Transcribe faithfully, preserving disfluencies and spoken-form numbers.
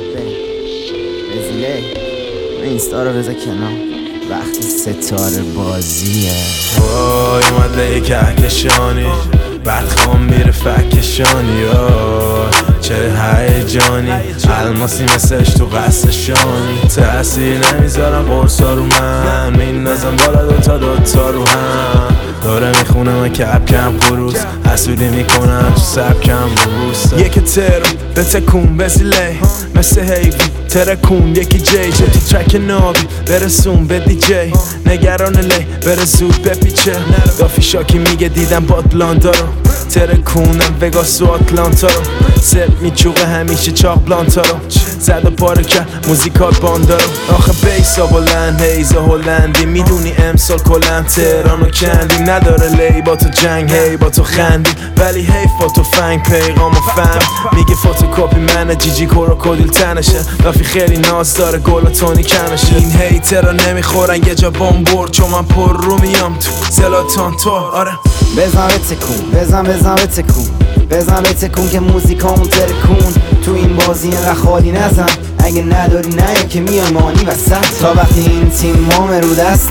رزیله اینستا رو بذار کنار وقتی ستاره بازیه. وای اومده یک کهکشانی بعد خوام میره فکشانی. چه هیجانی الماسی مثلش تو قصشانی. تأثیر نمیذارم قرصا رو من میندازم بالا دوتا دوتا رو هم. داره میخونه من کپ کم خروس حسودی میکنم تو سبکم روستا. یکی ترم به تکون بزیله مثل هیوی ترکون یکی جی جی تو ترک نابی برسون به دی جی نگران لی بره زود بپیچه. دافی شاکی میگه دیدم باتلانتا رو ترکونم وگاس و آتلانتا رو سر میچوقه همیشه چاق بلانتا رو زد و پاره کرد موزیکال باندا رو. آخه بیسا بلند هیزا هلندی میدونی امسال کلن تهرانو کندیم. نداره لی با تو جنگ هی با تو خندی ولی هی فوتو فنگ پیغامو فهم میگه فوتوکاپی منه جیجی کروکودیل تنشه. لافی خیلی ناز داره گل و تونی کمشه. این هیترا نمیخورن یه جا بام برد چون من پر رو میام تو زلاتان تو. آره بزن به تکون بزن بزن به تکون بزن به تکون که موزیکامون ترکون. تو این بازی اینقدر خالی نزن اگه نداری نه که میای مانی وسط. تا وقتی این تیم مام رو دست